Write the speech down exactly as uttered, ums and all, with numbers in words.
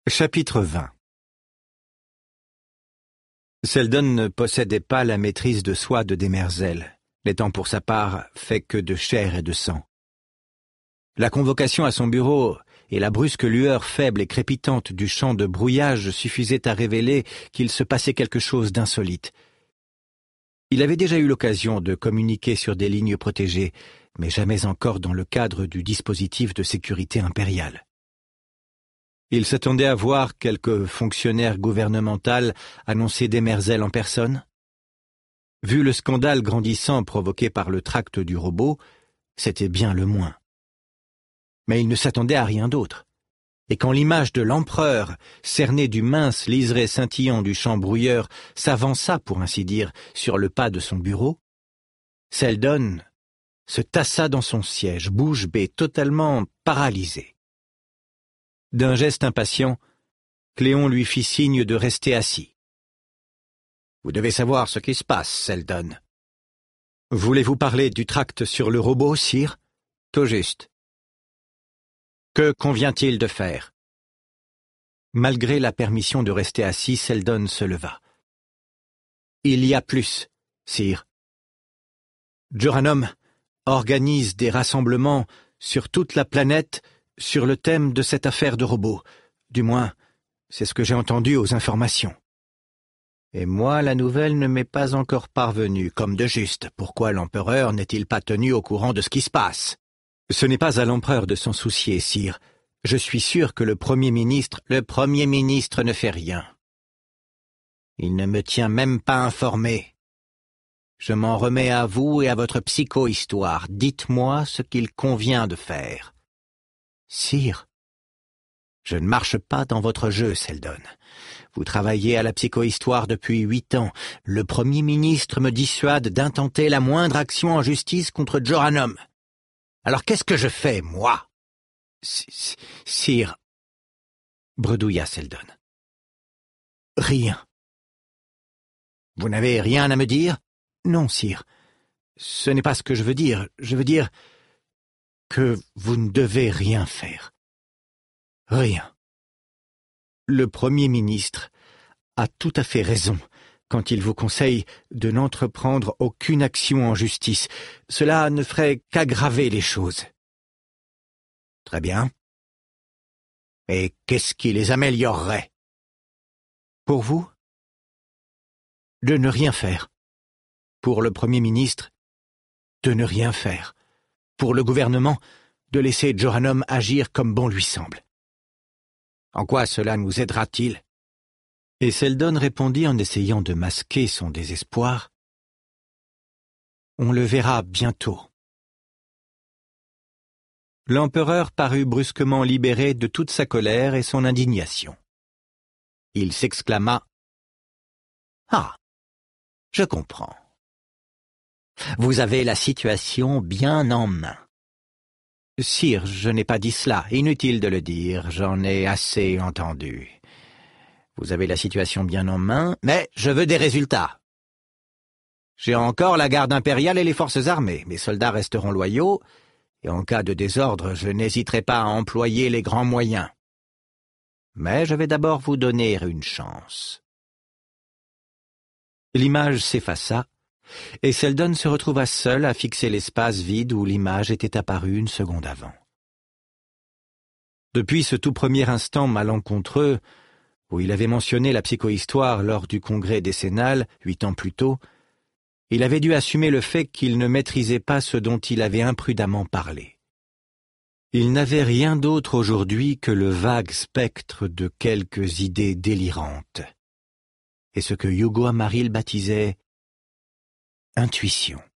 Chapitre vingt. Seldon ne possédait pas la maîtrise de soi de Demerzel, n'étant pour sa part fait que de chair et de sang. La convocation à son bureau et la brusque lueur faible et crépitante du champ de brouillage suffisaient à révéler qu'il se passait quelque chose d'insolite. Il avait déjà eu l'occasion de communiquer sur des lignes protégées, mais jamais encore dans le cadre du dispositif de sécurité impériale. Il s'attendait à voir quelque fonctionnaire gouvernemental annoncer Demerzel en personne. Vu le scandale grandissant provoqué par le tract du robot, c'était bien le moins. Mais il ne s'attendait à rien d'autre. Et quand l'image de l'empereur, cernée du mince liseré scintillant du champ brouilleur, s'avança, pour ainsi dire, sur le pas de son bureau, Seldon se tassa dans son siège, bouche bée, totalement paralysé. D'un geste impatient, Cléon lui fit signe de rester assis. « Vous devez savoir ce qui se passe, Seldon. »« Voulez-vous parler du tract sur le robot, sire ?»« Tout juste. »« Que convient-il de faire ?» Malgré la permission de rester assis, Seldon se leva. « Il y a plus, sire. Jorannom organise des rassemblements sur toute la planète sur le thème de cette affaire de robot. Du moins, c'est ce que j'ai entendu aux informations. Et moi, la nouvelle ne m'est pas encore parvenue, comme de juste. Pourquoi l'empereur n'est-il pas tenu au courant de ce qui se passe? Ce n'est pas à l'empereur de s'en soucier, sire. Je suis sûr que le Premier ministre... Le Premier ministre ne fait rien. Il ne me tient même pas informé. Je m'en remets à vous et à votre psycho-histoire. Dites-moi ce qu'il convient de faire. Sire, je ne marche pas dans votre jeu, Seldon. Vous travaillez à la psychohistoire depuis huit ans. Le Premier ministre me dissuade d'intenter la moindre action en justice contre Jorannom. Alors qu'est-ce que je fais, moi? Sire, bredouilla Seldon. Rien. Vous n'avez rien à me dire? Non, sire. Ce n'est pas ce que je veux dire. Je veux dire que vous ne devez rien faire. Rien. Le Premier ministre a tout à fait raison quand il vous conseille de n'entreprendre aucune action en justice. Cela ne ferait qu'aggraver les choses. Très bien. Et qu'est-ce qui les améliorerait? Pour vous? De ne rien faire. Pour le Premier ministre, de ne rien faire. Pour le gouvernement, de laisser Jorannom agir comme bon lui semble. En quoi cela nous aidera-t-il? Et Seldon répondit en essayant de masquer son désespoir. On le verra bientôt. L'empereur parut brusquement libéré de toute sa colère et son indignation. Il s'exclama. Ah, je comprends. Vous avez la situation bien en main. Sire, je n'ai pas dit cela. Inutile de le dire, j'en ai assez entendu. Vous avez la situation bien en main, mais je veux des résultats. J'ai encore la garde impériale et les forces armées. Mes soldats resteront loyaux, et en cas de désordre, je n'hésiterai pas à employer les grands moyens. Mais je vais d'abord vous donner une chance. L'image s'effaça, et Seldon se retrouva seul à fixer l'espace vide où l'image était apparue une seconde avant. Depuis ce tout premier instant malencontreux, où il avait mentionné la psychohistoire lors du congrès décennal, huit ans plus tôt, il avait dû assumer le fait qu'il ne maîtrisait pas ce dont il avait imprudemment parlé. Il n'avait rien d'autre aujourd'hui que le vague spectre de quelques idées délirantes, et ce que Yugo Amaril baptisait intuition.